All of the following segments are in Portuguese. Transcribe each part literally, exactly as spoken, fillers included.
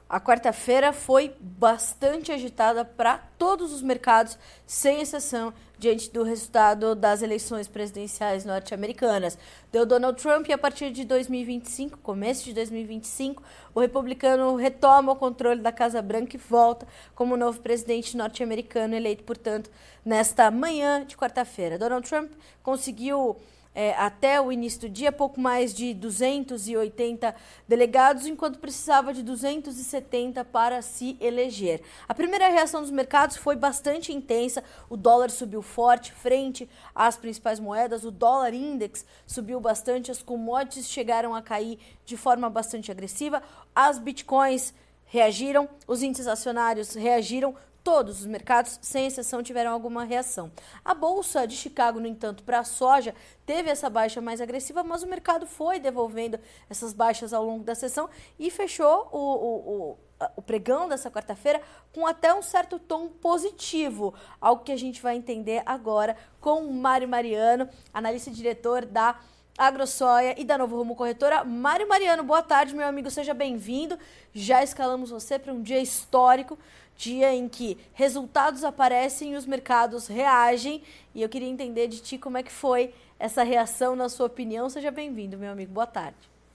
A quarta-feira foi bastante agitada para todos os mercados, sem exceção, diante do resultado das eleições presidenciais norte-americanas. Deu Donald Trump e a partir de dois mil e vinte e cinco, começo de dois mil e vinte e cinco, o republicano retoma o controle da Casa Branca e volta como novo presidente norte-americano, eleito, portanto, nesta manhã de quarta-feira. Donald Trump conseguiu... É, até o início do dia, pouco mais de duzentos e oitenta delegados, enquanto precisava de duzentos e setenta para se eleger. A primeira reação dos mercados foi bastante intensa, o dólar subiu forte frente às principais moedas, o dólar index subiu bastante, as commodities chegaram a cair de forma bastante agressiva, as bitcoins reagiram, os índices acionários reagiram, todos os mercados, sem exceção, tiveram alguma reação. A Bolsa de Chicago, no entanto, para a soja, teve essa baixa mais agressiva, mas o mercado foi devolvendo essas baixas ao longo da sessão e fechou o, o, o, o pregão dessa quarta-feira com até um certo tom positivo, algo que a gente vai entender agora com o Mário Mariano, analista e diretor da AgroSoia e da Novo Rumo Corretora. Mário Mariano, boa tarde, meu amigo, seja bem-vindo. Já escalamos você para um dia histórico, dia em que resultados aparecem e os mercados reagem. E eu queria entender de ti como é que foi essa reação, na sua opinião. Seja bem-vindo, meu amigo, boa tarde.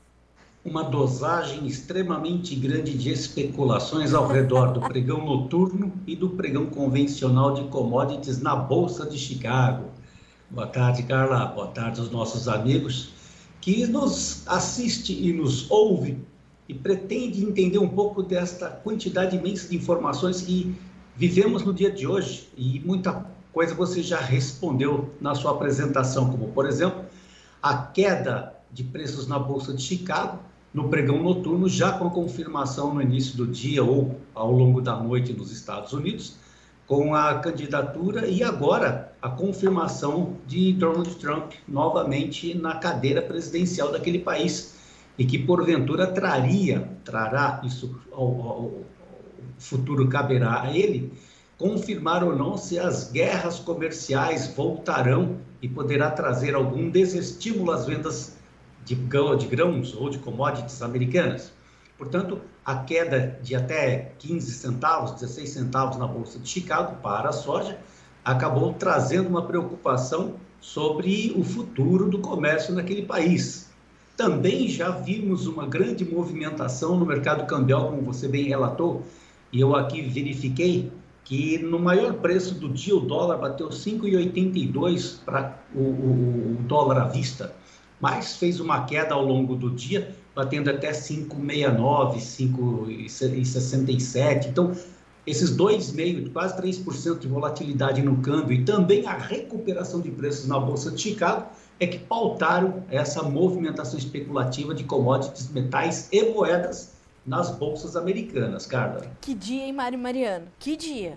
Uma dosagem extremamente grande de especulações ao redor do pregão noturno e do pregão convencional de commodities na Bolsa de Chicago. Boa tarde, Carla. Boa tarde aos nossos amigos que nos assiste e nos ouve e pretende entender um pouco desta quantidade imensa de informações que vivemos no dia de hoje. E muita coisa você já respondeu na sua apresentação, como, por exemplo, a queda de preços na Bolsa de Chicago, no pregão noturno, já com a confirmação no início do dia ou ao longo da noite nos Estados Unidos, com a candidatura e agora a confirmação de Donald Trump novamente na cadeira presidencial daquele país e que porventura traria, trará, isso ao, ao, ao futuro caberá a ele, confirmar ou não se as guerras comerciais voltarão e poderá trazer algum desestímulo às vendas de, de grãos ou de commodities americanas. Portanto, a queda de até quinze centavos, dezesseis centavos na Bolsa de Chicago para a soja acabou trazendo uma preocupação sobre o futuro do comércio naquele país. Também já vimos uma grande movimentação no mercado cambial, como você bem relatou, e eu aqui verifiquei que no maior preço do dia o dólar bateu cinco reais e oitenta e dois centavos para o, o, o dólar à vista, mas fez uma queda ao longo do dia, batendo até cinco reais e sessenta e nove centavos, cinco reais e sessenta e sete centavos. Então, esses dois vírgula cinco por cento, quase três por cento de volatilidade no câmbio e também a recuperação de preços na Bolsa de Chicago é que pautaram essa movimentação especulativa de commodities, metais e moedas nas bolsas americanas, Carla. Que dia, hein, Mário Mariano? Que dia!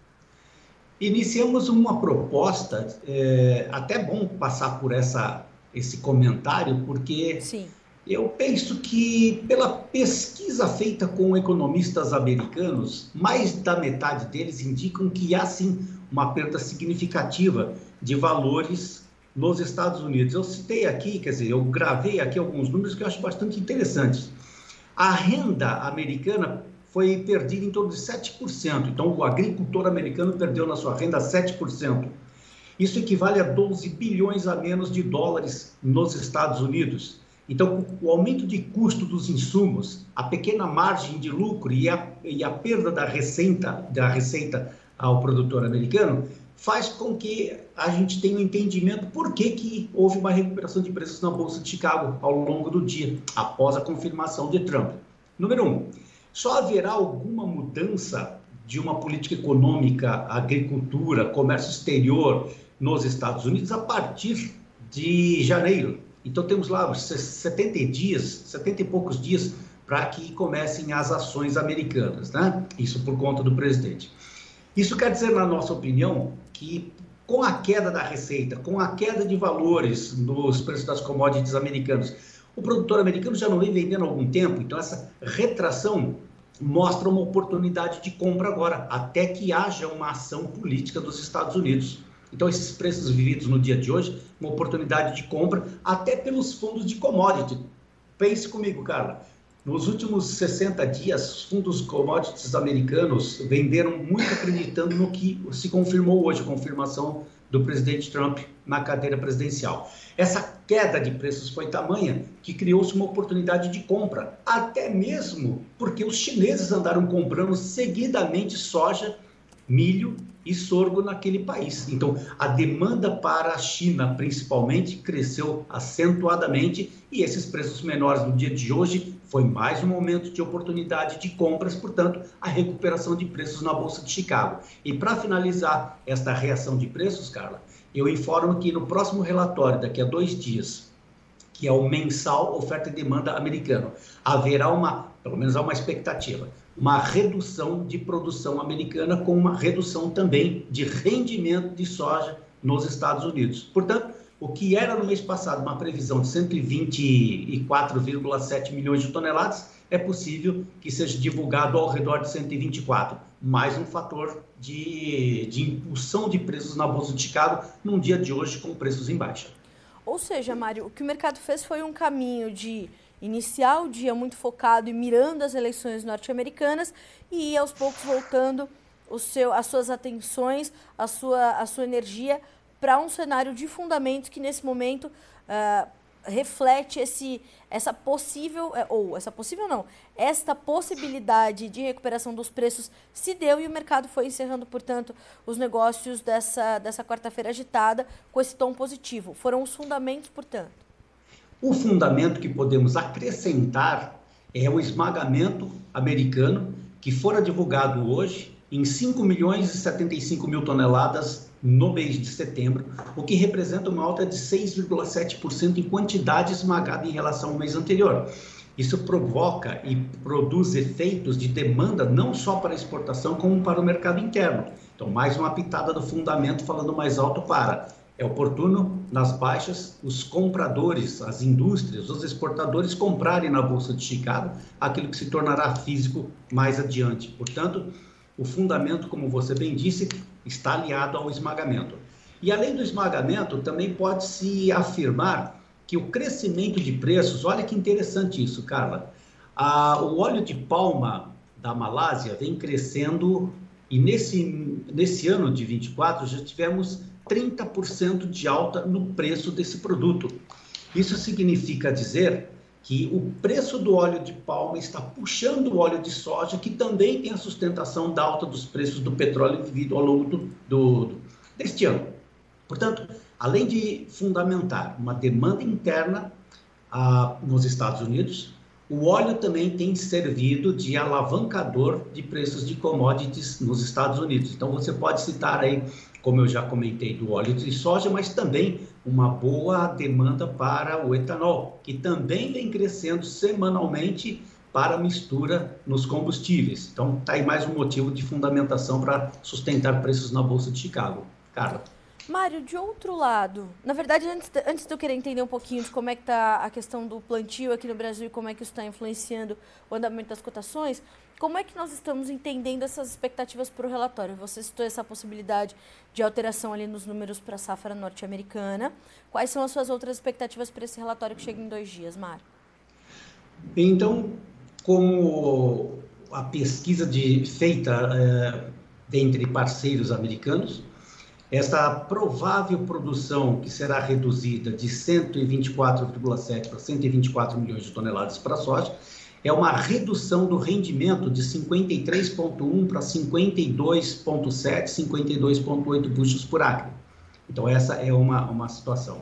Iniciamos uma proposta, é, até bom passar por essa, esse comentário, porque Sim. Eu penso que, pela pesquisa feita com economistas americanos, mais da metade deles indicam que há, sim, uma perda significativa de valores nos Estados Unidos. Eu citei aqui, quer dizer, eu gravei aqui alguns números que eu acho bastante interessantes. A renda americana foi perdida em torno de sete por cento. Então, o agricultor americano perdeu na sua renda sete por cento. Isso equivale a doze bilhões a menos de dólares nos Estados Unidos. Então, o aumento de custo dos insumos, a pequena margem de lucro e a, e a perda da receita, da receita ao produtor americano faz com que a gente tenha um entendimento por que, que houve uma recuperação de preços na Bolsa de Chicago ao longo do dia, após a confirmação de Trump. Número um, só haverá alguma mudança de uma política econômica, agricultura, comércio exterior nos Estados Unidos a partir de janeiro. Então, temos lá os setenta dias, setenta e poucos dias para que comecem as ações americanas, né? Isso por conta do presidente. Isso quer dizer, na nossa opinião, que com a queda da receita, com a queda de valores nos preços das commodities americanos, o produtor americano já não vem vendendo há algum tempo, então essa retração mostra uma oportunidade de compra agora, até que haja uma ação política dos Estados Unidos. Então, esses preços vividos no dia de hoje, uma oportunidade de compra, até pelos fundos de commodity. Pense comigo, Carla. Nos últimos sessenta dias, os fundos commodities americanos venderam muito acreditando no que se confirmou hoje, a confirmação do presidente Trump na cadeira presidencial. Essa queda de preços foi tamanha que criou-se uma oportunidade de compra, até mesmo porque os chineses andaram comprando seguidamente soja, milho e sorgo naquele país. Então, a demanda para a China, principalmente, cresceu acentuadamente e esses preços menores no dia de hoje foi mais um momento de oportunidade de compras, portanto, a recuperação de preços na Bolsa de Chicago. E para finalizar esta reação de preços, Carla, eu informo que no próximo relatório, daqui a dois dias, que é o mensal oferta e demanda americano, haverá uma, pelo menos há uma expectativa, uma redução de produção americana com uma redução também de rendimento de soja nos Estados Unidos. Portanto, o que era no mês passado uma previsão de cento e vinte e quatro vírgula sete milhões de toneladas, é possível que seja divulgado ao redor de cento e vinte e quatro. Mais um fator de, de impulsão de preços na Bolsa de Chicago num dia de hoje com preços em baixa. Ou seja, Mário, o que o mercado fez foi um caminho de iniciar o dia muito focado e mirando as eleições norte-americanas e ir aos poucos voltando o seu, as suas atenções, a sua, a sua energia para um cenário de fundamentos que nesse momento uh, reflete esse, essa possível, ou essa possível não, esta possibilidade de recuperação dos preços se deu e o mercado foi encerrando, portanto, os negócios dessa, dessa quarta-feira agitada com esse tom positivo. Foram os fundamentos, portanto. O fundamento que podemos acrescentar é o esmagamento americano, que fora divulgado hoje em cinco milhões e setenta e cinco mil toneladas no mês de setembro, o que representa uma alta de seis vírgula sete por cento em quantidade esmagada em relação ao mês anterior. Isso provoca e produz efeitos de demanda não só para a exportação, como para o mercado interno. Então, mais uma pitada do fundamento falando mais alto para... É oportuno, nas baixas, os compradores, as indústrias, os exportadores comprarem na Bolsa de Chicago aquilo que se tornará físico mais adiante. Portanto, o fundamento, como você bem disse, está aliado ao esmagamento. E além do esmagamento, também pode-se afirmar que o crescimento de preços, olha que interessante isso, Carla, ah, o óleo de palma da Malásia vem crescendo e nesse, nesse ano de vinte e quatro já tivemos trinta por cento de alta no preço desse produto. Isso significa dizer que o preço do óleo de palma está puxando o óleo de soja, que também tem a sustentação da alta dos preços do petróleo vivido ao longo do, do, do, deste ano. Portanto, além de fundamentar uma demanda interna ah, nos Estados Unidos, o óleo também tem servido de alavancador de preços de commodities nos Estados Unidos. Então, você pode citar aí, como eu já comentei, do óleo de soja, mas também uma boa demanda para o etanol, que também vem crescendo semanalmente para mistura nos combustíveis. Então, está aí mais um motivo de fundamentação para sustentar preços na Bolsa de Chicago. Carla. Mário, de outro lado, na verdade, antes de, antes de eu querer entender um pouquinho de como é que está a questão do plantio aqui no Brasil e como é que isso está influenciando o andamento das cotações, como é que nós estamos entendendo essas expectativas para o relatório? Você citou essa possibilidade de alteração ali nos números para a safra norte-americana. Quais são as suas outras expectativas para esse relatório que chega em dois dias, Mário? Então, como a pesquisa de, feita é, entre parceiros americanos, essa provável produção que será reduzida de cento e vinte e quatro vírgula sete para cento e vinte e quatro milhões de toneladas para a soja, é uma redução do rendimento de cinquenta e três vírgula um para cinquenta e dois vírgula sete, cinquenta e dois vírgula oito bushels por acre. Então, essa é uma, uma situação.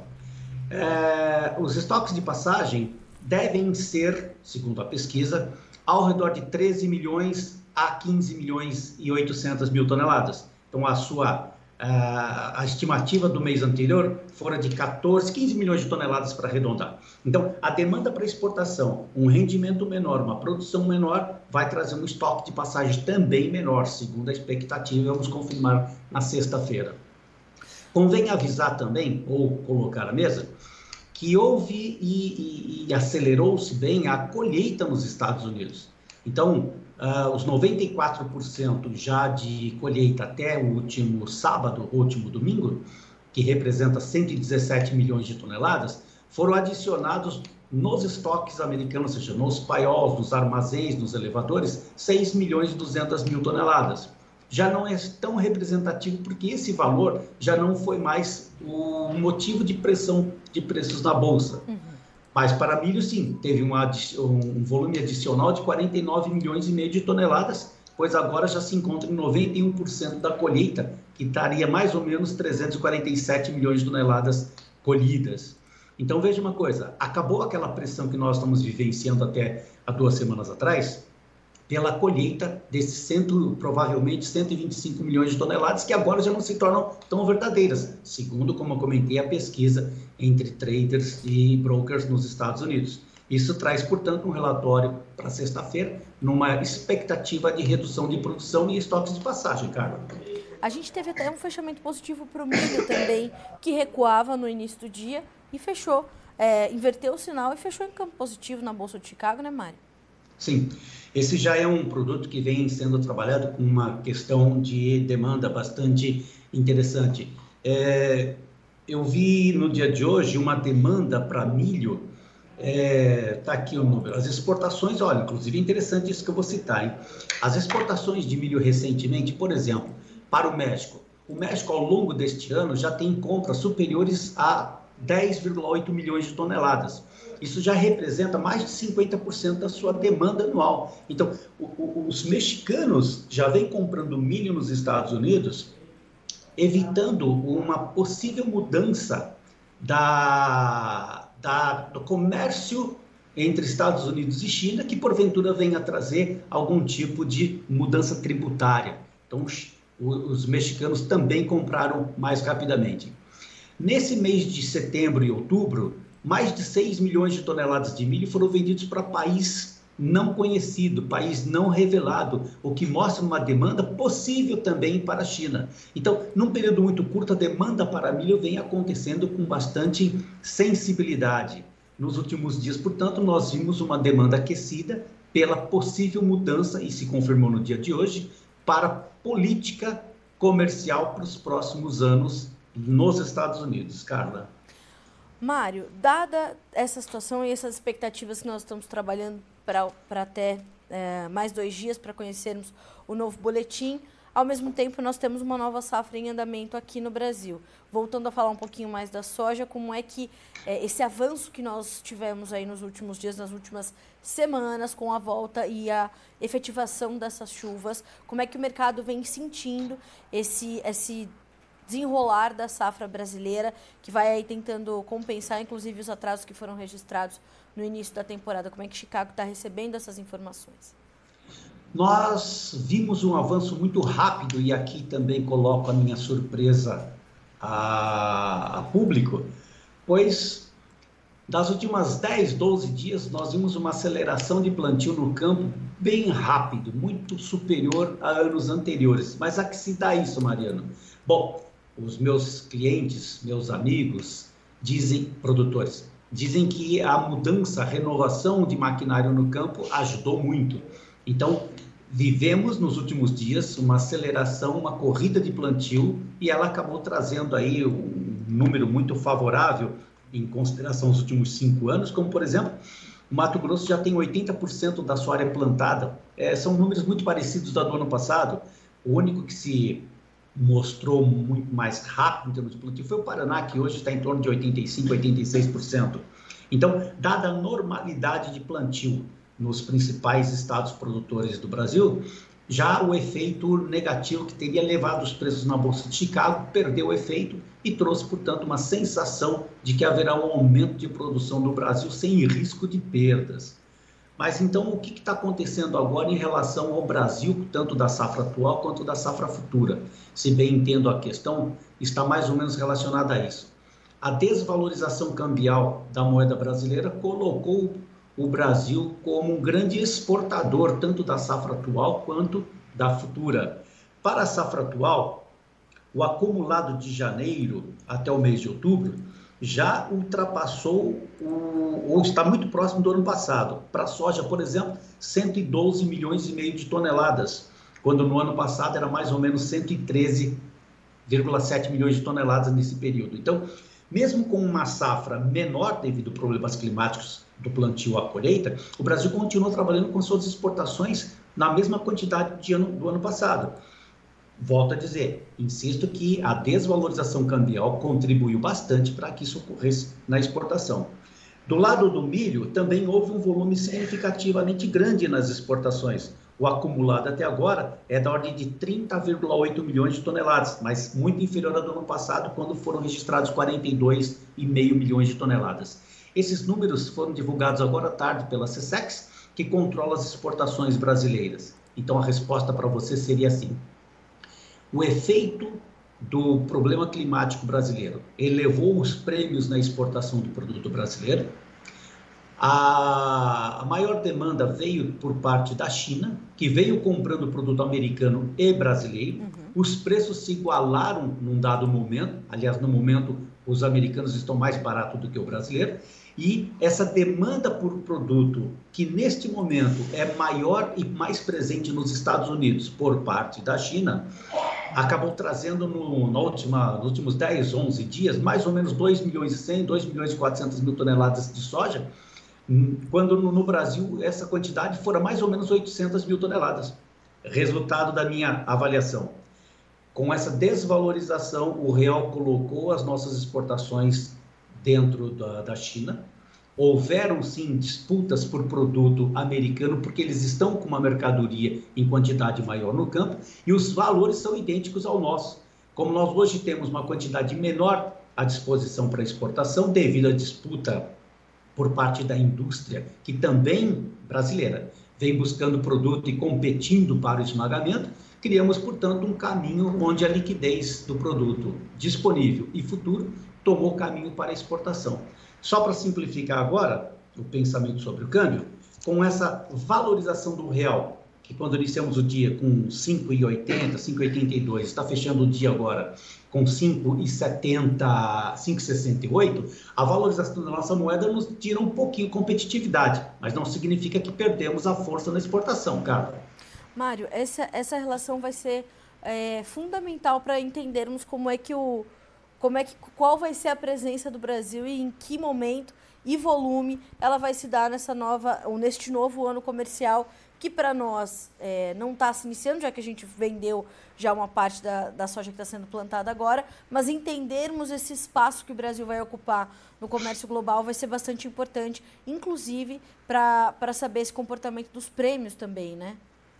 É, os estoques de passagem devem ser, segundo a pesquisa, ao redor de treze milhões a quinze milhões e oitocentas mil toneladas. Então, a sua... a estimativa do mês anterior fora de quatorze, quinze milhões de toneladas para arredondar. Então, a demanda para exportação, um rendimento menor, uma produção menor, vai trazer um estoque de passagem também menor, segundo a expectativa, vamos confirmar na sexta-feira. Convém avisar também, ou colocar à mesa, que houve e, e, e acelerou-se bem a colheita nos Estados Unidos. Então, Uh, os noventa e quatro por cento já de colheita até o último sábado, o último domingo, que representa cento e dezessete milhões de toneladas, foram adicionados nos estoques americanos, ou seja, nos paiols, nos armazéns, nos elevadores, seis milhões e duzentas mil toneladas. Já não é tão representativo porque esse valor já não foi mais o motivo de pressão de preços na Bolsa. Uhum. Mas para milho, sim, teve um, um volume adicional de quarenta e nove milhões e meio de toneladas, pois agora já se encontra em noventa e um por cento da colheita, que estaria mais ou menos trezentos e quarenta e sete milhões de toneladas colhidas. Então, veja uma coisa, acabou aquela pressão que nós estamos vivenciando até há duas semanas atrás, pela colheita desses cento, provavelmente cento e vinte e cinco milhões de toneladas, que agora já não se tornam tão verdadeiras, segundo, como eu comentei, a pesquisa entre traders e brokers nos Estados Unidos. Isso traz, portanto, um relatório para sexta-feira, numa expectativa de redução de produção e estoques de passagem, Carla. A gente teve até um fechamento positivo para o milho também, que recuava no início do dia e fechou, é, inverteu o sinal e fechou em campo positivo na Bolsa de Chicago, né, Mário? Sim, esse já é um produto que vem sendo trabalhado com uma questão de demanda bastante interessante. É, eu vi no dia de hoje uma demanda para milho, está é, aqui o número, as exportações, olha, inclusive é interessante isso que eu vou citar, hein? As exportações de milho recentemente, por exemplo, para o México. O México, ao longo deste ano, já tem compras superiores a dez vírgula oito milhões de toneladas. Isso já representa mais de cinquenta por cento da sua demanda anual. Então, o, o, os mexicanos já vêm comprando milho nos Estados Unidos, evitando uma possível mudança da, da, do comércio entre Estados Unidos e China, que porventura venha trazer algum tipo de mudança tributária. Então, os, os mexicanos também compraram mais rapidamente. Nesse mês de setembro e outubro, mais de seis milhões de toneladas de milho foram vendidos para país não conhecido, país não revelado, o que mostra uma demanda possível também para a China. Então, num período muito curto, a demanda para milho vem acontecendo com bastante sensibilidade. Nos últimos dias, portanto, nós vimos uma demanda aquecida pela possível mudança, e se confirmou no dia de hoje, para política comercial para os próximos anos nos Estados Unidos. Carla. Mário, dada essa situação e essas expectativas que nós estamos trabalhando para até é, mais dois dias para conhecermos o novo boletim, ao mesmo tempo nós temos uma nova safra em andamento aqui no Brasil. Voltando a falar um pouquinho mais da soja, como é que é, esse avanço que nós tivemos aí nos últimos dias, nas últimas semanas, com a volta e a efetivação dessas chuvas, como é que o mercado vem sentindo esse, esse desenrolar da safra brasileira, que vai aí tentando compensar, inclusive, os atrasos que foram registrados no início da temporada. Como é que Chicago está recebendo essas informações? Nós vimos um avanço muito rápido, e aqui também coloco a minha surpresa a, a público, pois das últimas dez, doze dias nós vimos uma aceleração de plantio no campo bem rápido, muito superior a anos anteriores. Mas a que se dá isso, Mariano? Bom, os meus clientes, meus amigos, dizem, produtores, dizem que a mudança, a renovação de maquinário no campo ajudou muito. Então, vivemos nos últimos dias uma aceleração, uma corrida de plantio, e ela acabou trazendo aí um número muito favorável em consideração os últimos cinco anos, como, por exemplo, o Mato Grosso já tem oitenta por cento da sua área plantada. É, são números muito parecidos ao do ano passado. O único que se mostrou muito mais rápido em termos de plantio foi o Paraná, que hoje está em torno de oitenta e cinco por cento, oitenta e seis por cento. Então, dada a normalidade de plantio nos principais estados produtores do Brasil, já o efeito negativo que teria levado os preços na Bolsa de Chicago perdeu o efeito e trouxe, portanto, uma sensação de que haverá um aumento de produção no Brasil sem risco de perdas. Mas então, o que está acontecendo agora em relação ao Brasil, tanto da safra atual quanto da safra futura? Se bem entendo a questão, está mais ou menos relacionada a isso. A desvalorização cambial da moeda brasileira colocou o Brasil como um grande exportador, tanto da safra atual quanto da futura. Para a safra atual, o acumulado de janeiro até o mês de outubro já ultrapassou, o, ou está muito próximo do ano passado. Para a soja, por exemplo, cento e doze milhões e meio de toneladas, quando no ano passado era mais ou menos cento e treze vírgula sete milhões de toneladas nesse período. Então, Mesmo com uma safra menor devido a problemas climáticos do plantio à colheita, o Brasil continua trabalhando com suas exportações na mesma quantidade de ano, do ano passado. Volto a dizer, insisto que a desvalorização cambial contribuiu bastante para que isso ocorresse na exportação. Do lado do milho, também houve um volume significativamente grande nas exportações. O acumulado até agora é da ordem de trinta vírgula oito milhões de toneladas, mas muito inferior ao do ano passado, quando foram registrados quarenta e dois vírgula cinco milhões de toneladas. Esses números foram divulgados agora à tarde pela SESEX, que controla as exportações brasileiras. Então, a resposta para você seria assim: o efeito do problema climático brasileiro elevou os prêmios na exportação do produto brasileiro. A maior demanda veio por parte da China, que veio comprando produto americano e brasileiro. Uhum. Os preços se igualaram num dado momento. Aliás, no momento, os americanos estão mais baratos do que o brasileiro. E essa demanda por produto, que neste momento é maior e mais presente nos Estados Unidos por parte da China, acabou trazendo no, na última, nos últimos dez, onze dias mais ou menos dois milhões e cem, dois milhões e quatrocentas mil toneladas de soja, quando no, no Brasil essa quantidade fora mais ou menos oitocentas mil toneladas. Resultado da minha avaliação: com essa desvalorização, o real colocou as nossas exportações dentro da, da China. Houveram, sim, disputas por produto americano, porque eles estão com uma mercadoria em quantidade maior no campo, e os valores são idênticos ao nosso. Como nós hoje temos uma quantidade menor à disposição para exportação, devido à disputa por parte da indústria, que também brasileira vem buscando produto e competindo para o esmagamento, criamos, portanto, um caminho onde a liquidez do produto disponível e futuro tomou caminho para a exportação. Só para simplificar agora o pensamento sobre o câmbio, com essa valorização do real, que quando iniciamos o dia com cinco vírgula oitenta, cinco vírgula oitenta e dois, está fechando o dia agora com cinco vírgula setenta, cinco vírgula sessenta e oito, a valorização da nossa moeda nos tira um pouquinho de competitividade, mas não significa que perdemos a força na exportação, Carla. Mário, essa, essa relação vai ser é, fundamental para entendermos como é que o Como é que, qual vai ser a presença do Brasil e em que momento e volume ela vai se dar nessa nova, ou neste novo ano comercial, que para nós é, não está se iniciando, já que a gente vendeu já uma parte da, da soja que está sendo plantada agora, mas entendermos esse espaço que o Brasil vai ocupar no comércio global vai ser bastante importante, inclusive para saber esse comportamento dos prêmios também, né?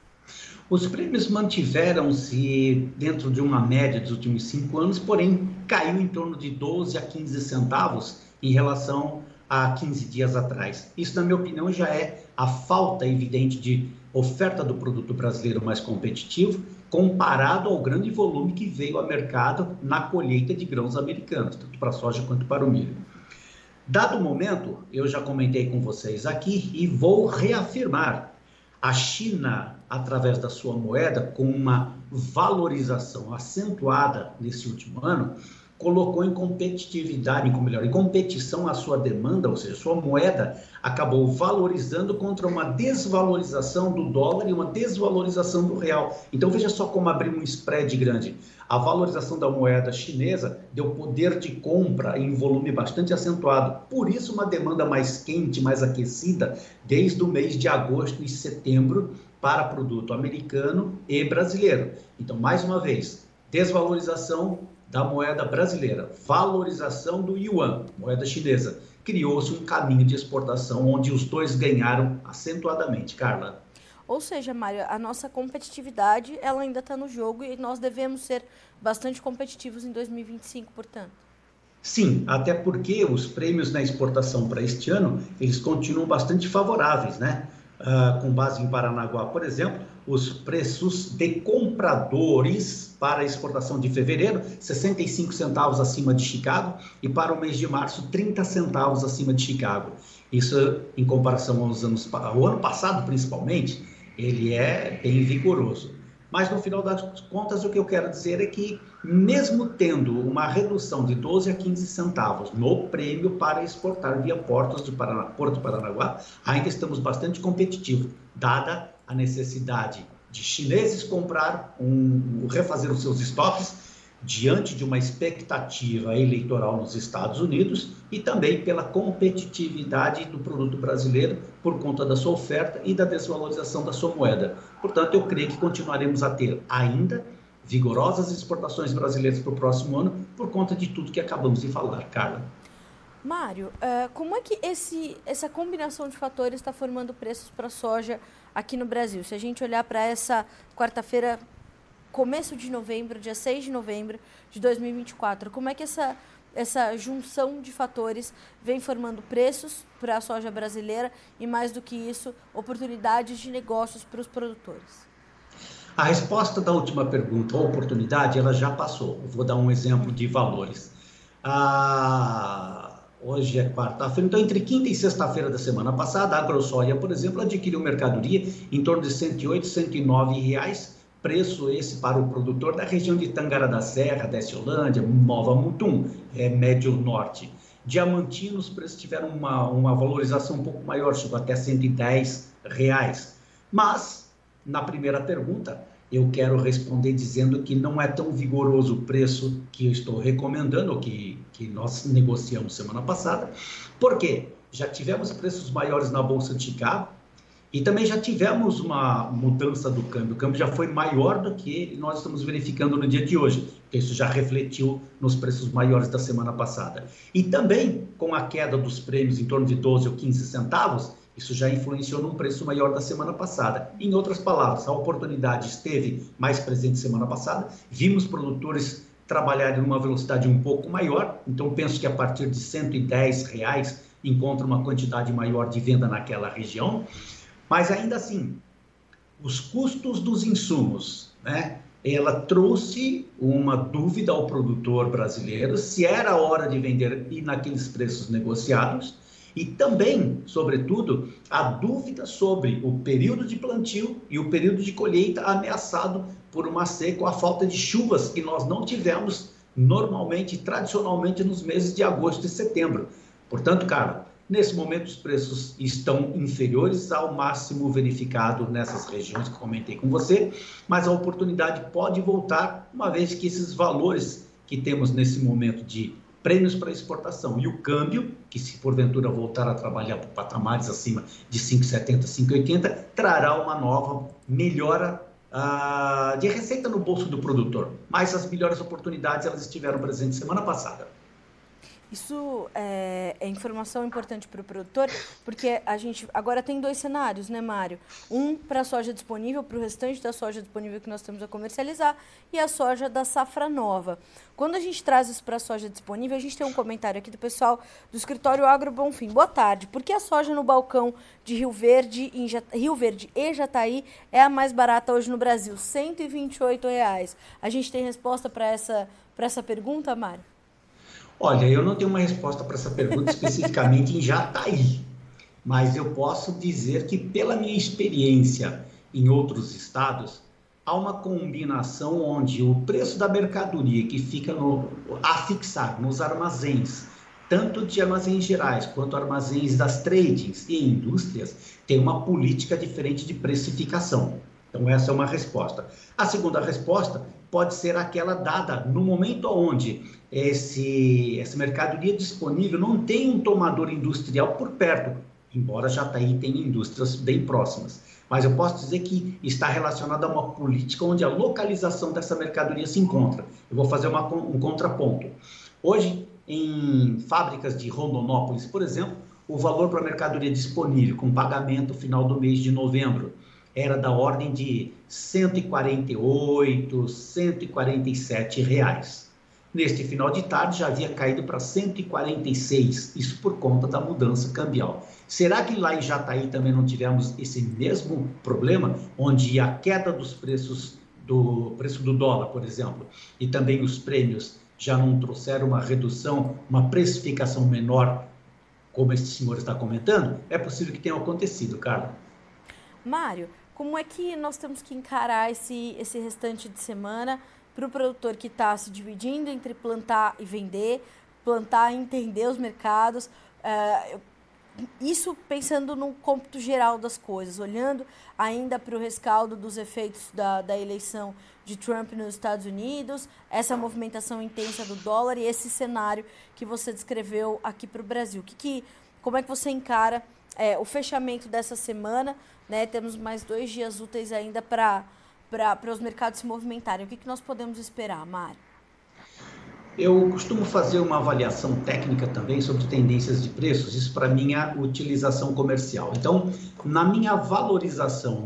Os prêmios mantiveram-se dentro de uma média dos últimos cinco anos, porém caiu em torno de doze a quinze centavos em relação a quinze dias atrás. Isso, na minha opinião, já é a falta evidente de oferta do produto brasileiro mais competitivo, comparado ao grande volume que veio ao mercado na colheita de grãos americanos, tanto para a soja quanto para o milho. Dado o momento, eu já comentei com vocês aqui e vou reafirmar: a China, através da sua moeda, com uma valorização acentuada nesse último ano, colocou em competitividade, ou melhor, em competição a sua demanda, ou seja, sua moeda acabou valorizando contra uma desvalorização do dólar e uma desvalorização do real. Então veja só como abriu um spread grande. A valorização da moeda chinesa deu poder de compra em volume bastante acentuado. Por isso uma demanda mais quente, mais aquecida, desde o mês de agosto e setembro para produto americano e brasileiro. Então, mais uma vez, desvalorização da moeda brasileira, valorização do yuan, moeda chinesa. Criou-se um caminho de exportação onde os dois ganharam acentuadamente, Carla. Ou seja, Mário, a nossa competitividade ela ainda está no jogo e nós devemos ser bastante competitivos em dois mil e vinte e cinco, portanto. Sim, até porque os prêmios na exportação para este ano, eles continuam bastante favoráveis, né? Uh, com base em Paranaguá, por exemplo, os preços de compradores para a exportação de fevereiro, sessenta e cinco centavos acima de Chicago, e para o mês de março, trinta centavos acima de Chicago. Isso, em comparação aos anos, ao ano passado, principalmente, ele é bem vigoroso. Mas, no final das contas, o que eu quero dizer é que, mesmo tendo uma redução de doze a quinze centavos no prêmio para exportar via portos de Paraná, Porto de Paranaguá, ainda estamos bastante competitivos, dada a necessidade de chineses comprar, um, refazer os seus estoques, diante de uma expectativa eleitoral nos Estados Unidos e também pela competitividade do produto brasileiro por conta da sua oferta e da desvalorização da sua moeda. Portanto, eu creio que continuaremos a ter ainda vigorosas exportações brasileiras para o próximo ano por conta de tudo que acabamos de falar, Carla. Mário, uh, como é que esse, essa combinação de fatores está formando preços para a soja aqui no Brasil? Se a gente olhar para essa quarta-feira, começo de novembro, dia seis de novembro de dois mil e vinte e quatro, como é que essa, essa junção de fatores vem formando preços para a soja brasileira e, mais do que isso, oportunidades de negócios para os produtores? A resposta da última pergunta, a oportunidade, ela já passou. Eu vou dar um exemplo de valores. Ah, hoje é quarta-feira, então entre quinta e sexta-feira da semana passada, a AgroSoja, por exemplo, adquiriu mercadoria em torno de cento e oito, cento e nove reais, preço esse para o produtor da região de Tangará da Serra, Desciolândia, Nova Mutum, é, Médio Norte. Diamantino, os preços tiveram uma, uma valorização um pouco maior, chegou até cento e dez reais. Mas, na primeira pergunta, eu quero responder dizendo que não é tão vigoroso o preço que eu estou recomendando, que, que nós negociamos semana passada. Por quê? Já tivemos preços maiores na Bolsa de Chicago e também já tivemos uma mudança do câmbio. O câmbio já foi maior do que nós estamos verificando no dia de hoje. Isso já refletiu nos preços maiores da semana passada. E também, com a queda dos prêmios em torno de doze ou quinze centavos, isso já influenciou num preço maior da semana passada. Em outras palavras, a oportunidade esteve mais presente semana passada. Vimos produtores trabalharem numa velocidade um pouco maior. Então, penso que a partir de cento e dez reais encontra uma quantidade maior de venda naquela região. Mas, ainda assim, os custos dos insumos, né? Ela trouxe uma dúvida ao produtor brasileiro se era a hora de vender e naqueles preços negociados. E também, sobretudo, a dúvida sobre o período de plantio e o período de colheita ameaçado por uma seca ou a falta de chuvas que nós não tivemos normalmente, tradicionalmente, nos meses de agosto e setembro. Portanto, cara, nesse momento os preços estão inferiores ao máximo verificado nessas regiões que comentei com você, mas a oportunidade pode voltar, uma vez que esses valores que temos nesse momento de prêmios para exportação e o câmbio, que se porventura voltar a trabalhar por patamares acima de cinco e setenta, cinco e oitenta, trará uma nova melhora uh, de receita no bolso do produtor. Mas as melhores oportunidades elas estiveram presentes semana passada. Isso é, é informação importante para o produtor, porque a gente agora tem dois cenários, né, Mário? Um para a soja disponível, para o restante da soja disponível que nós temos a comercializar, e a soja da safra nova. Quando a gente traz isso para a soja disponível, a gente tem um comentário aqui do pessoal do escritório Agro Bonfim. Boa tarde. Por que a soja no balcão de Rio Verde, em Jata... Rio Verde e Jataí é a mais barata hoje no Brasil? cento e vinte e oito reais. A gente tem resposta para essa, para essa pergunta, Mário? Olha, eu não tenho uma resposta para essa pergunta especificamente em Jataí, mas eu posso dizer que, pela minha experiência em outros estados, há uma combinação onde o preço da mercadoria que fica no, a fixar nos armazéns, tanto de armazéns gerais quanto armazéns das tradings e indústrias, tem uma política diferente de precificação. Então, essa é uma resposta. A segunda resposta pode ser aquela dada no momento onde esse, essa mercadoria disponível não tem um tomador industrial por perto, embora Jataí tenha indústrias bem próximas. Mas eu posso dizer que está relacionado a uma política onde a localização dessa mercadoria se encontra. Eu vou fazer uma, um contraponto. Hoje, em fábricas de Rondonópolis, por exemplo, o valor para a mercadoria disponível com pagamento final do mês de novembro era da ordem de cento e quarenta e oito, cento e quarenta e sete reais. Neste final de tarde já havia caído para cento e quarenta e seis, isso por conta da mudança cambial. Será que lá em Jataí também não tivemos esse mesmo problema, onde a queda dos preços, do preço do dólar, por exemplo, e também os prêmios já não trouxeram uma redução, uma precificação menor, como esse senhor está comentando? É possível que tenha acontecido, Carla. Mário, como é que nós temos que encarar esse, esse restante de semana para o produtor que está se dividindo entre plantar e vender, plantar e entender os mercados? Uh, isso pensando no cômputo geral das coisas, olhando ainda para o rescaldo dos efeitos da, da eleição de Trump nos Estados Unidos, essa movimentação intensa do dólar e esse cenário que você descreveu aqui para o Brasil. Que, que, como é que você encara é, o fechamento dessa semana? Né? Temos mais dois dias úteis ainda para para os mercados se movimentarem. O que, que nós podemos esperar, Mário? Eu costumo fazer uma avaliação técnica também sobre tendências de preços, isso para minha utilização comercial. Então, na minha valorização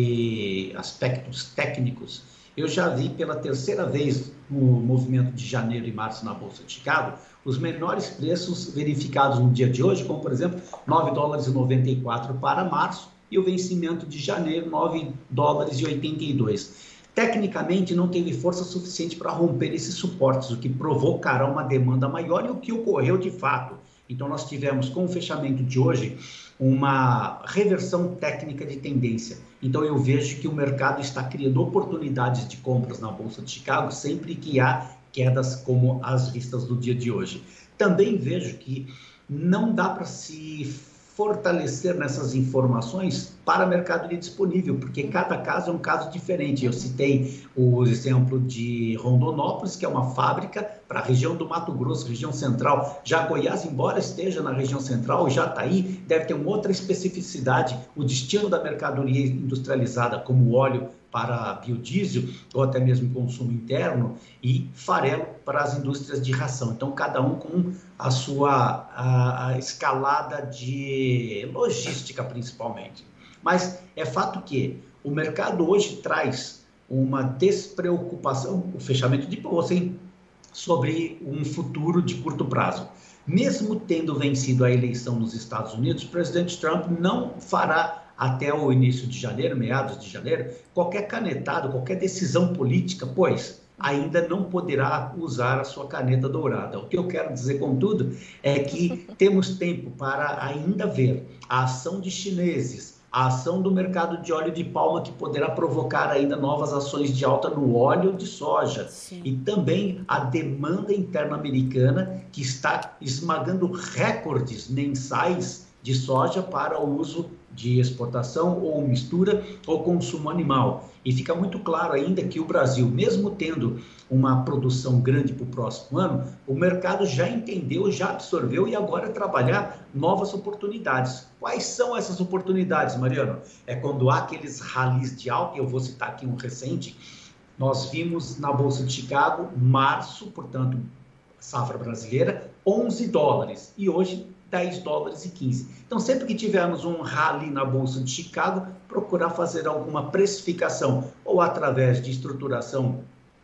de aspectos técnicos, eu já vi pela terceira vez no movimento de janeiro e março na Bolsa de Chicago, os menores preços verificados no dia de hoje, como por exemplo, nove dólares e noventa e quatro para março e o vencimento de janeiro, nove dólares e oitenta e dois. Tecnicamente, não teve força suficiente para romper esses suportes, o que provocará uma demanda maior e o que ocorreu de fato. Então, nós tivemos, com o fechamento de hoje, uma reversão técnica de tendência. Então, eu vejo que o mercado está criando oportunidades de compras na Bolsa de Chicago sempre que há quedas como as vistas do dia de hoje. Também vejo que não dá para se fortalecer nessas informações para a mercadoria disponível, porque cada caso é um caso diferente. Eu citei o exemplo de Rondonópolis, que é uma fábrica para a região do Mato Grosso, região central. Já Goiás, embora esteja na região central, Jataí deve ter uma outra especificidade. O destino da mercadoria industrializada, como óleo para biodiesel, ou até mesmo consumo interno, e farelo para as indústrias de ração. Então, cada um com a sua a, a escalada de logística, principalmente. Mas é fato que o mercado hoje traz uma despreocupação, o fechamento de bolsa, hein, sobre um futuro de curto prazo. Mesmo tendo vencido a eleição nos Estados Unidos, o presidente Trump não fará até o início de janeiro, meados de janeiro, qualquer canetado, qualquer decisão política, pois ainda não poderá usar a sua caneta dourada. O que eu quero dizer, contudo, é que temos tempo para ainda ver a ação de chineses, a ação do mercado de óleo de palma, que poderá provocar ainda novas ações de alta no óleo de soja. Sim. E também a demanda interna americana, que está esmagando recordes mensais de soja para o uso de exportação ou mistura ou consumo animal. E fica muito claro ainda que o Brasil, mesmo tendo uma produção grande para o próximo ano, o mercado já entendeu, já absorveu e agora trabalhar novas oportunidades. Quais são essas oportunidades, Mariano? É quando há aqueles ralis de alta, eu vou citar aqui um recente, nós vimos na Bolsa de Chicago, março, portanto, safra brasileira, onze dólares, e hoje dez dólares e quinze. Então, sempre que tivermos um rally na Bolsa de Chicago, procurar fazer alguma precificação, ou através de estruturação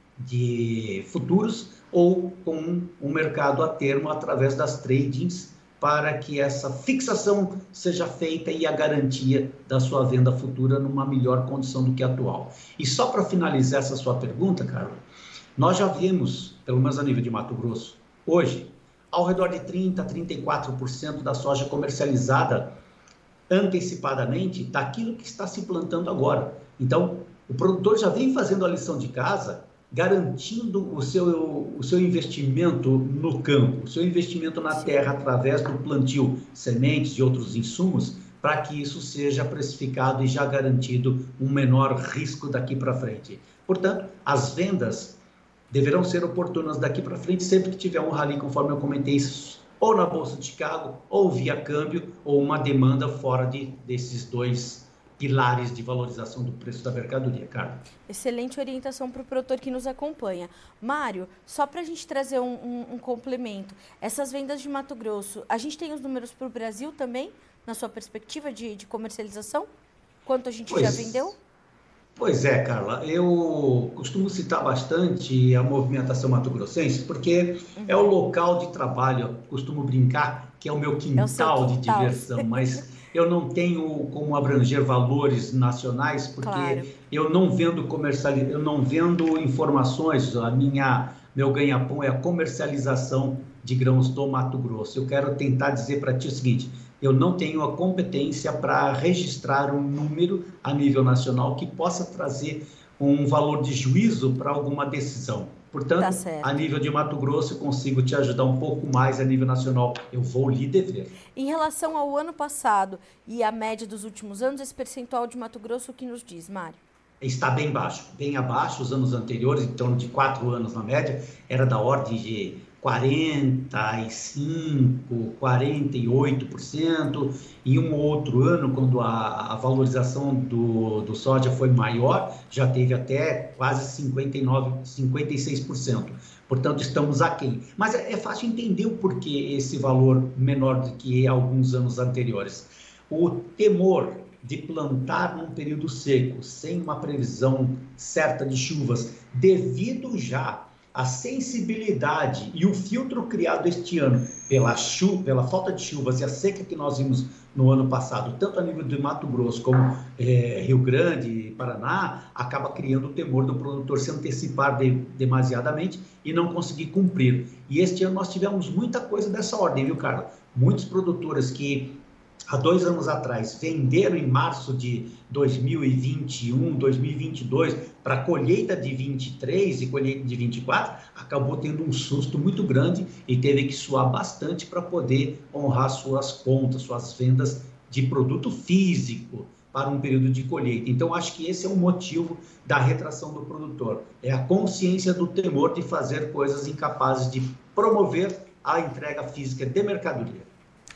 de futuros, ou com um mercado a termo através das tradings, para que essa fixação seja feita e a garantia da sua venda futura numa melhor condição do que a atual. E só para finalizar essa sua pergunta, Carla, nós já vimos, pelo menos a nível de Mato Grosso, hoje, ao redor de trinta por cento, trinta e quatro por cento da soja comercializada antecipadamente daquilo que está se plantando agora. Então, o produtor já vem fazendo a lição de casa, garantindo o seu, o seu investimento no campo, o seu investimento na terra através do plantio, sementes e outros insumos, para que isso seja precificado e já garantido um menor risco daqui para frente. Portanto, as vendas deverão ser oportunas daqui para frente, sempre que tiver um rally, conforme eu comentei, ou na Bolsa de Chicago, ou via câmbio, ou uma demanda fora de, desses dois pilares de valorização do preço da mercadoria, Carla. Excelente orientação para o produtor que nos acompanha. Mário, só para a gente trazer um, um, um complemento, essas vendas de Mato Grosso, a gente tem os números para o Brasil também, na sua perspectiva de, de comercialização? Quanto a gente pois. já vendeu? Pois é, Carla, eu costumo citar bastante a movimentação mato-grossense, porque uhum. é o local de trabalho, eu costumo brincar que é o meu quintal, é o quintal. de diversão, mas eu não tenho como abranger valores nacionais, porque claro. eu não vendo comercial, eu não vendo informações, a minha, meu ganha-pão é a comercialização de grãos do Mato Grosso. Eu quero tentar dizer para ti o seguinte: eu não tenho a competência para registrar um número a nível nacional que possa trazer um valor de juízo para alguma decisão. Portanto, Tá certo. a nível de Mato Grosso, eu consigo te ajudar um pouco mais a nível nacional. Eu vou lhe dever. Em relação ao ano passado e a média dos últimos anos, esse percentual de Mato Grosso, o que nos diz, Mário? Está bem baixo, bem abaixo. Os anos anteriores, em torno de quatro anos na média, era da ordem de quarenta e cinco, quarenta e oito por cento. Em um outro ano, quando a, a valorização do, do soja foi maior, já teve até quase cinquenta e nove, cinquenta e seis por cento. Portanto, estamos aquém. Mas é, é fácil entender o porquê esse valor menor do que alguns anos anteriores. O temor de plantar num período seco, sem uma previsão certa de chuvas, devido já à sensibilidade e o filtro criado este ano pela, chu pela falta de chuvas e a seca que nós vimos no ano passado, tanto a nível de Mato Grosso como é, Rio Grande, Paraná, acaba criando o temor do produtor se antecipar de, demasiadamente e não conseguir cumprir. E este ano nós tivemos muita coisa dessa ordem, viu, Carla? Muitos produtores que há dois anos atrás, venderam em março de dois mil e vinte e um, dois mil e vinte e dois, para a colheita de vinte e três e colheita de vinte e quatro, acabou tendo um susto muito grande e teve que suar bastante para poder honrar suas contas, suas vendas de produto físico para um período de colheita. Então, acho que esse é o motivo da retração do produtor. É a consciência do temor de fazer coisas incapazes de promover a entrega física de mercadoria.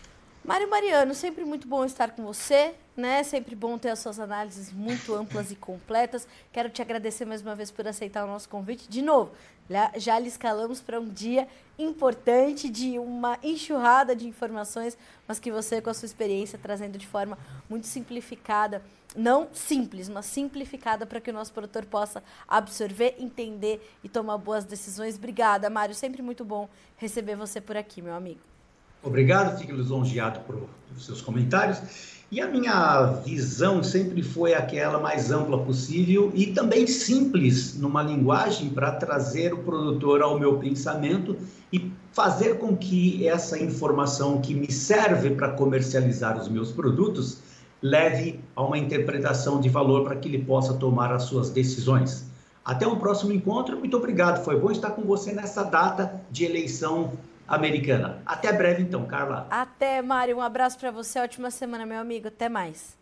Mário Mariano, sempre muito bom estar com você, né? Sempre bom ter as suas análises muito amplas e completas. Quero te agradecer mais uma vez por aceitar o nosso convite. De novo, já lhe escalamos para um dia importante de uma enxurrada de informações, mas que você, com a sua experiência, trazendo de forma muito simplificada, não simples, mas simplificada para que o nosso produtor possa absorver, entender e tomar boas decisões. Obrigada, Mário. Sempre muito bom receber você por aqui, meu amigo. Obrigado, fico lisonjeado por, por seus comentários. E a minha visão sempre foi aquela mais ampla possível e também simples, numa linguagem para trazer o produtor ao meu pensamento e fazer com que essa informação que me serve para comercializar os meus produtos leve a uma interpretação de valor para que ele possa tomar as suas decisões. Até um próximo encontro, muito obrigado. Foi bom estar com você nessa data de eleição americana. Até breve, então, Carla. Até, Mário. Um abraço para você. Ótima semana, meu amigo. Até mais.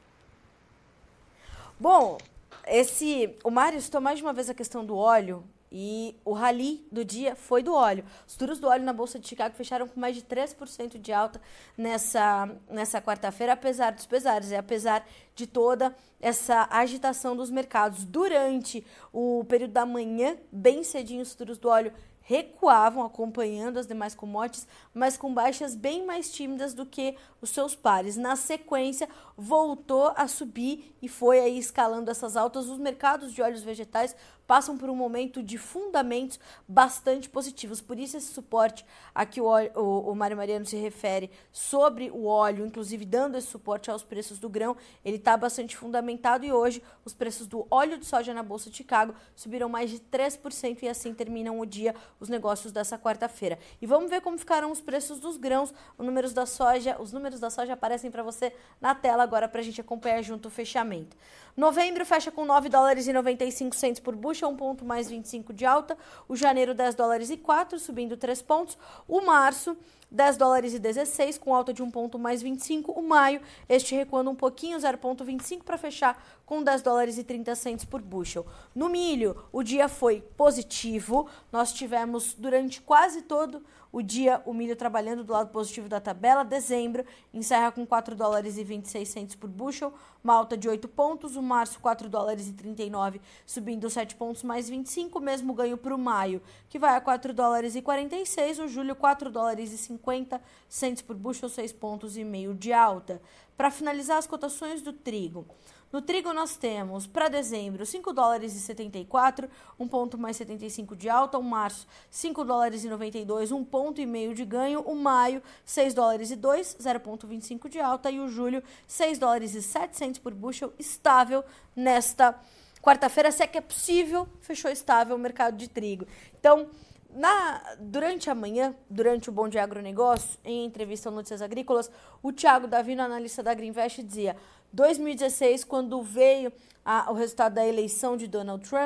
Bom, esse, o Mário citou mais de uma vez a questão do óleo e o rally do dia foi do óleo. Os futuros do óleo na Bolsa de Chicago fecharam com mais de três por cento de alta nessa, nessa quarta-feira, apesar dos pesares, e apesar de toda essa agitação dos mercados. Durante o período da manhã, bem cedinho, os futuros do óleo recuavam, acompanhando as demais commodities, mas com baixas bem mais tímidas do que os seus pares. Na sequência, voltou a subir e foi aí escalando essas altas. Os mercados de óleos vegetais passam por um momento de fundamentos bastante positivos. Por isso, esse suporte a que o, óleo, o, o Mário Mariano se refere sobre o óleo, inclusive dando esse suporte aos preços do grão, ele está bastante fundamentado e hoje os preços do óleo de soja na Bolsa de Chicago subiram mais de três por cento e assim terminam o dia os negócios dessa quarta-feira. E vamos ver como ficaram os preços dos grãos, os números da soja, os números da soja aparecem para você na tela agora para a gente acompanhar junto o fechamento. Novembro fecha com nove dólares e noventa e cinco centos por bushel, um ponto mais vinte e cinco de alta. O janeiro, dez dólares e quatro, subindo três pontos. O março, dez dólares e dezesseis, com alta de um ponto mais vinte e cinco. O maio, este recuando um pouquinho, zero ponto vinte e cinco, para fechar com dez dólares e trinta centos por bushel. No milho, o dia foi positivo. Nós tivemos durante quase todo o dia o milho trabalhando do lado positivo da tabela. Dezembro encerra com quatro dólares e vinte e seis centos por bushel, uma alta de oito pontos. O março, quatro dólares e trinta e nove, subindo sete pontos mais vinte e cinco. Mesmo ganho para o maio, que vai a quatro dólares e quarenta e seis. O julho, quatro dólares e cinquenta centos por bushel, seis pontos e meio de alta. Para finalizar as cotações do trigo. No trigo nós temos, para dezembro, cinco dólares e setenta e quatro, um ponto mais setenta e cinco de alta. O março, cinco dólares e noventa e dois, um ponto e meio de ganho. O maio, seis dólares e dois, zero ponto vinte e cinco de alta. E o julho, seis dólares e sete centos por bushel, estável nesta quarta-feira. Se é que é possível, fechou estável o mercado de trigo. Então, Na, durante a manhã, durante o Bom Dia Agronegócio, em entrevista ao Notícias Agrícolas, o Thiago Davino, analista da Agriinvest, dizia: dois mil e dezesseis, quando veio a, o resultado da eleição de Donald Trump,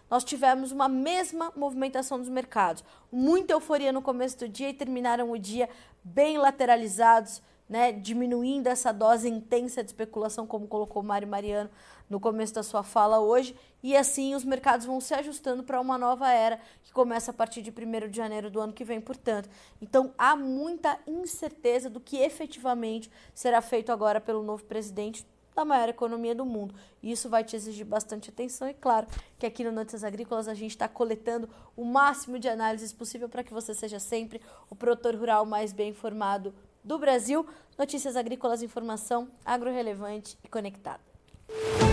nós tivemos uma mesma movimentação dos mercados. Muita euforia no começo do dia e terminaram o dia bem lateralizados, né, diminuindo essa dose intensa de especulação, como colocou o Mário Mariano no começo da sua fala hoje, e assim os mercados vão se ajustando para uma nova era que começa a partir de primeiro de janeiro do ano que vem, portanto. Então, há muita incerteza do que efetivamente será feito agora pelo novo presidente da maior economia do mundo. E isso vai te exigir bastante atenção e claro que aqui no Notícias Agrícolas a gente está coletando o máximo de análises possível para que você seja sempre o produtor rural mais bem informado do Brasil. Notícias Agrícolas, informação agro-relevante e conectada.